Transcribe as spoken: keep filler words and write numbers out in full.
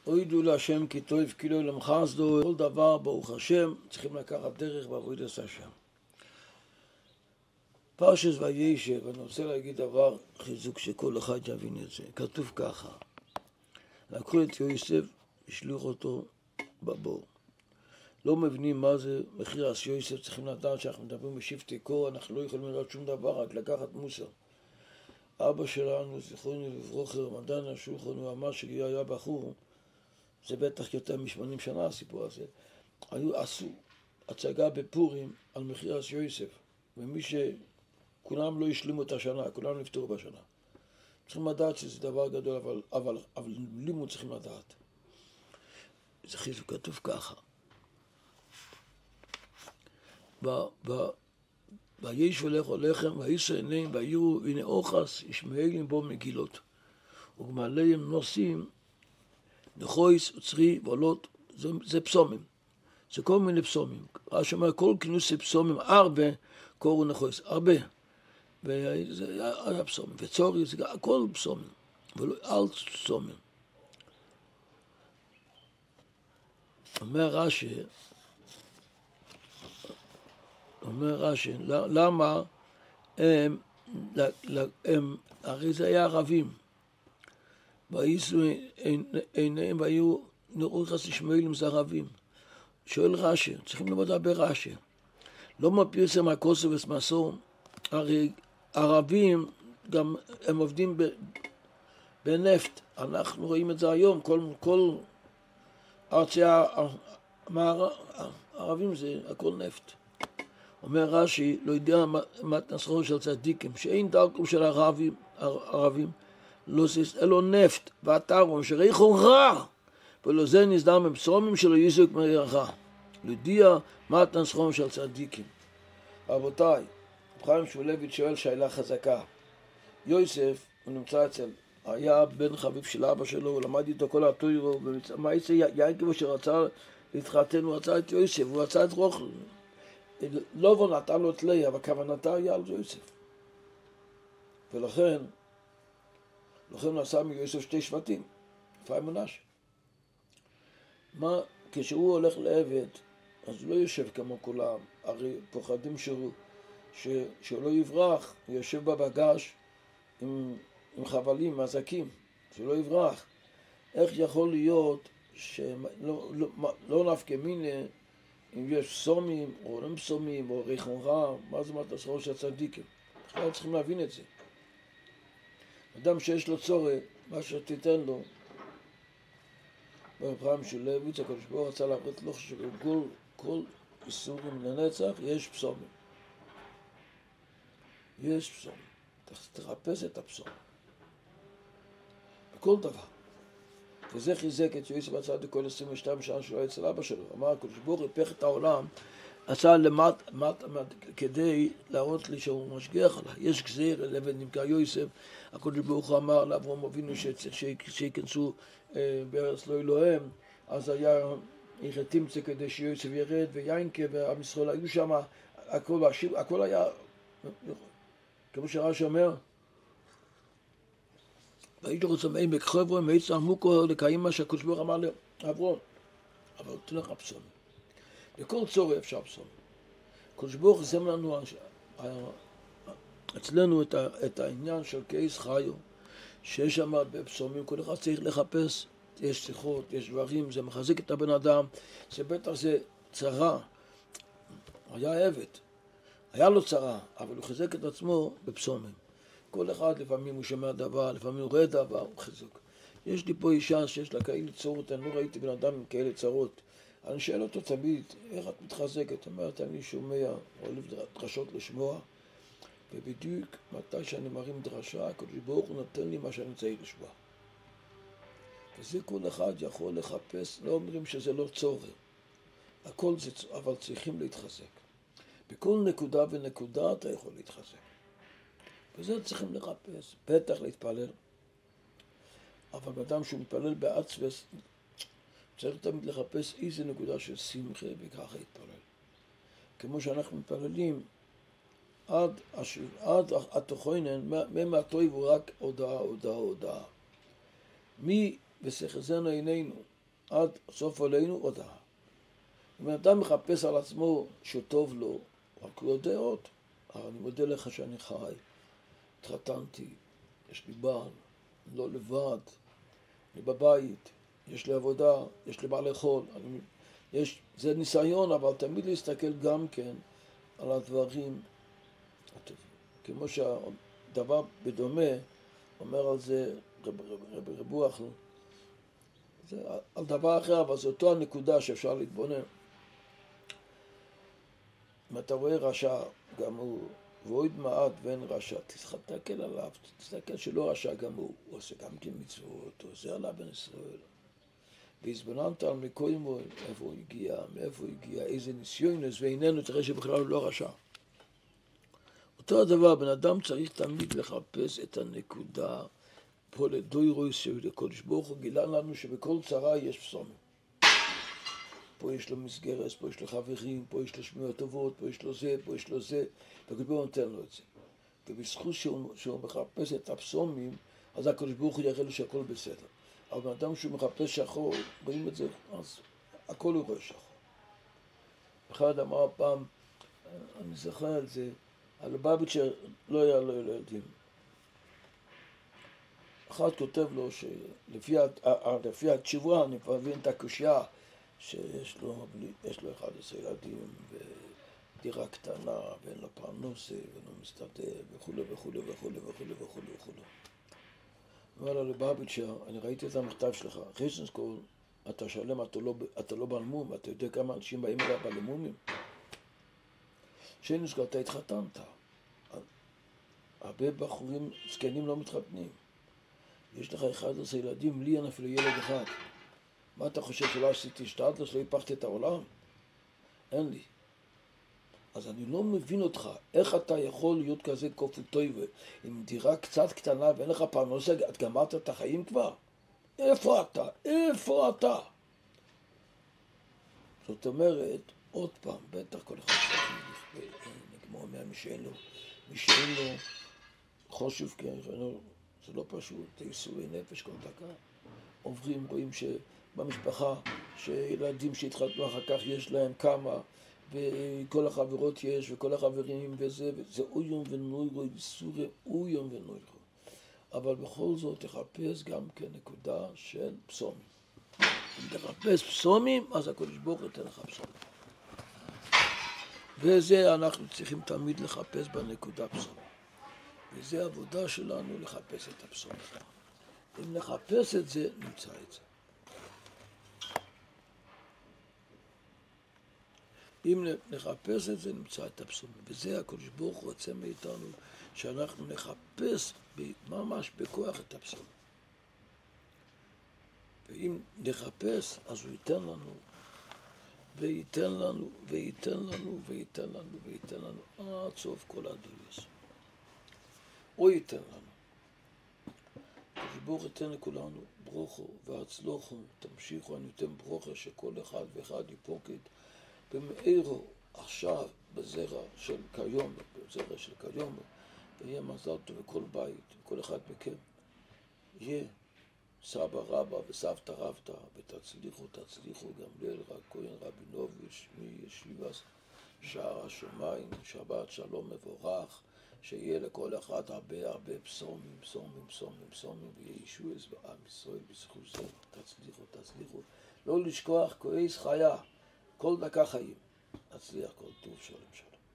הוידו להשם כי טוב כי לא ילמך חסדו. כל דבר ברוך השם צריכים לקחת דרך בעבודת השם. פרשת וישב, אני רוצה להגיד דבר חיזוק שכל אחד יבין את זה. כתוב ככה, לקחו את יוסף, השליך אותו בבור. לא מבינים מה זה מחיר עש יוסף, צריכים לדעת שאנחנו מדברים בשבטי קור, אנחנו לא יכולים לדעת שום דבר, רק לקחת מוסר. אבא שלנו, זכרונו לברכה, רמדאן השולחן, אמר שלי היה בחור, זה בטח יותר מ-שמונים שנה הסיפור הזה, היו עשו הצגה בפורים על מחיר עש יוסף, ומי שכולם לא השלימו את השנה, כולם נפטרו בשנה. צריכים לדעת שזה דבר גדול, אבל, אבל, אבל לימוד צריכים לדעת. זה חיזוק כתוב ככה. ויש ולך לחם, וישא עיניהם, ויראו, הנה אוחס, ישמעאלים בו מגילות. ומעליהם נושאים, נחויס, צרי, ועולות, זה, זה פסומים. זה כל מיני פסומים. רש"י אומר, כל כינוסי פסומים, הרבה, קוראו נחויס, הרבה. וזה היה פסומים. וצורי, זה הכל פסומים. ולא אל פסומים. אומר רש"י, אומר רש"י, למה הם, הם, הרי זה היה ערבים, וישאו עיניהם והיו נראו יחס ישמעאלים זה ערבים. שואל רש"י, צריכים לדבר רש"י, לא מפירסם הכוסף וסמסור, הרי ערבים גם הם עובדים בנפט, אנחנו רואים את זה היום, כל, כל ארצי הערבים זה הכל נפט. אומר רש"י, לא יודע מה תנסחו של צדיקים, שאין דרכם של ערבים, ערבים, לא סיס, אלו נפט, ועתרון, שריחו רע, ולא זה נסדר מבשרומים שלו יזוק מריחה. לא יודע מה תנסחו של צדיקים. רבותיי, חיים שולביץ' שואל שאלה חזקה. יוסף, הוא נמצא אצל, היה בן חביב של אבא שלו, הוא למד איתו כל התוירו, ומה יצא יעקב שרצה להתחתן, הוא רצה את יוסף, הוא רצה את רוכל. לא נתן לו את ליה, אבל כוונתה היה על יוסף. ולכן, לכן הוא עשה מיוסף שתי שבטים, אפרים ומנשה. מה, כשהוא הולך לעבד, אז הוא לא יושב כמו כולם, הרי פוחדים שהוא, ש, שהוא לא יברח, הוא יושב בבגש עם, עם חבלים, מזקים, שהוא לא יברח. איך יכול להיות שלא לא, לא, לא נפקא מינה, אם יש פסומים, או לא פסומים, או ריחון רע, מה זה אומרת הסחרו של הצדיקים? אנחנו צריכים להבין את זה. אדם שיש לו צורך, מה שתיתן לו, ברפריים שולביץ' הקדוש ברוך הוא רצה להראות לו שבכל כל איסורים לנצח יש פסומים. יש פסומים. תחפש את הפסום. בכל דבר. וזה חיזק את יוסף הצד לכל עשרים ושתיים שנה שלו אצל אבא שלו. אמר, הקדוש ברוך הוא הפך את העולם, עשה למט, מט, מט, כדי להראות לי שהוא משגיח עליי. יש גזיר, לבן נמכר יוסף, הקדוש ברוך הוא אמר לאברהם אבינו שיכנסו אה, בארץ לא אלוהם, אז היה איך תמצא כדי שיוסף ירד ויינקה ועם ישראל היו שם, הכל, הכל היה, כמו שרש"י אומר, והייתי רוצה מעמק חבר'ה, מעץ עמוקו לקיים מה שהקדוש ברוך הוא אמר לאברהם. אבל תן לך פסומים. בכל צורך אפשר פסומים. הקדוש ברוך הוא שם לנו אצלנו את, ה, את העניין של קייס חיו, שיש שם בפסומים, כל אחד צריך לחפש, יש שיחות, יש דברים, זה מחזק את הבן אדם, זה בטח זה צרה. היה עבד, היה לו צרה, אבל הוא חיזק את עצמו בפסומים. כל אחד לפעמים הוא שומע דבר, לפעמים הוא רואה דבר, הוא חיזוק. יש לי פה אישה שיש לה כאלה צרות, אני לא ראיתי בן אדם עם כאלה צרות. אני שואל אותו תמיד, איך את מתחזקת? אומרת, אני שומע, אוהב דרשות לשמוע, ובדיוק מתי שאני מרים דרשה, הקדוש ברוך הוא נותן לי מה שאני צריך לשמוע. וזה כל אחד יכול לחפש, לא אומרים שזה לא צורך. הכל זה, אבל צריכים להתחזק. בכל נקודה ונקודה אתה יכול להתחזק. וזה צריכים לחפש, בטח להתפלל. אבל באדם שהוא מתפלל בעצבס, צריך תמיד לחפש איזה נקודה של שמחה וככה להתפלל. כמו שאנחנו מתפללים, עד, עד התוכנן, מהטוב הוא רק הודעה, הודעה, הודעה. מי וסחזנו עינינו, עד סוף עלינו הודעה. אם אדם מחפש על עצמו שטוב לו, רק לא דעות, אני מודה לך שאני חי, התחתנתי, יש לי בעל, לא לבד, אני בבית, יש לי עבודה, יש לי מה לאכול, אני, יש, זה ניסיון, אבל תמיד להסתכל גם כן על הדברים הטובים. כמו שהדבר בדומה אומר על זה רב, רב, רב, רב רוח, זה על דבר אחר, אבל זו אותו הנקודה שאפשר להתבונן. אם אתה רואה רשע, גם הוא, ועוד מעט ואין רשע, תסתכל עליו, תסתכל שלא רשע גם הוא, הוא עושה גם כן מצוות, הוא עושה עליו בן ישראל. והזבננת על מקוימו, איפה הוא הגיע, מאיפה הוא הגיע, איזה ניסיונס, ואיננו תראה שבכלל הוא לא רשע. אותו הדבר, בן אדם צריך תמיד לחפש את הנקודה, פה לדוירו יסוד, הקודש ברוך הוא גילה לנו שבכל צרה יש פסומים. פה יש לו מסגרת, פה יש לו חברים, פה יש לו שמיעות טובות, פה יש לו זה, פה יש לו זה, והקדוש ברוך הוא נותן לו את זה. ובזכות שהוא, שהוא מחפש את הפסומים, אז הקדוש ברוך הוא יראה לו שהכל בסדר. אבל אדם שהוא מחפש שחור, רואים את זה, אז הכל הוא רואה שחור. אחד אמר פעם, אני זוכר על זה, על הבביצ'ר לא היה לו ילדים. אחד כותב לו שלפי התשובה, אני כבר מבין את הקושיה, שיש לו, יש לו אחד עשרה ילדים ודירה קטנה ואין לו פרנסה ואין לו מסתדר וכו' וכו' וכו' וכו' וכו' וכו'. אמר לו לבביצ'ר, אני ראיתי את המכתב שלך, ראשון כל, אתה שלם, אתה לא, אתה לא בלמום, אתה יודע כמה אנשים באים אליו בלמומים? שני כל, אתה התחתנת. הרבה בחורים זקנים לא מתחתנים. יש לך אחד עשרה ילדים, לי אין אפילו ילד אחד. מה אתה חושב שלא עשיתי שתדלס, לא הפכתי את העולם? אין לי. אז אני לא מבין אותך, איך אתה יכול להיות כזה כופל טויבה, עם דירה קצת קטנה ואין לך פרנסה, את גמרת את החיים כבר? איפה אתה? איפה אתה? זאת אומרת, עוד פעם, בטח כל אחד צריך נגמור אומר מי שאין לו, מי שאין לו חושב, כן, זה לא פשוט, זה ייסורי נפש כל דקה. עוברים, רואים שבמשפחה, שילדים שהתחתנו אחר כך יש להם כמה, וכל החברות יש, וכל החברים, וזה, וזה אויום ונוירו, ייסורי אויום ונוירו. אבל בכל זאת תחפש גם כן נקודה של פסומים. אם תחפש פסומים, אז הקדוש ברוך הוא ייתן לך פסומים. וזה אנחנו צריכים תמיד לחפש בנקודה פסומים. וזה העבודה שלנו לחפש את הפסומים. אם נחפש את זה, נמצא את זה. אם נחפש את זה, נמצא את הפסומים. וזה הקדוש ברוך הוא רוצה מאיתנו, שאנחנו נחפש ממש בכוח את הפסומים. ואם נחפש, אז הוא ייתן לנו, וייתן לנו, וייתן לנו, וייתן לנו, וייתן לנו, עד סוף כל הדויוס. הוא ייתן לנו. ברוך ייתן לכולנו ברוכו והצלוחו, תמשיכו, אני אתן ברוכה שכל אחד ואחד יפוקד במאירו עכשיו בזרע של כיום, בזרע של כיום, ויהיה מזל טוב בכל בית, כל אחד מכם. יהיה סבא רבא וסבתא רבתא, ותצליחו, תצליחו גם ליל רק כהן רבינוביץ' מישיבת שער השמיים, שבת שלום מבורך, שיהיה לכל אחד הרבה הרבה פסומים, פסומים, פסומים, פסומים, ויהיה ישועס בעם ישראל בזכות זה, תצליחו, תצליחו. לא לשכוח כועס חיה, כל דקה חיים. נצליח כל טוב, שלום שלום.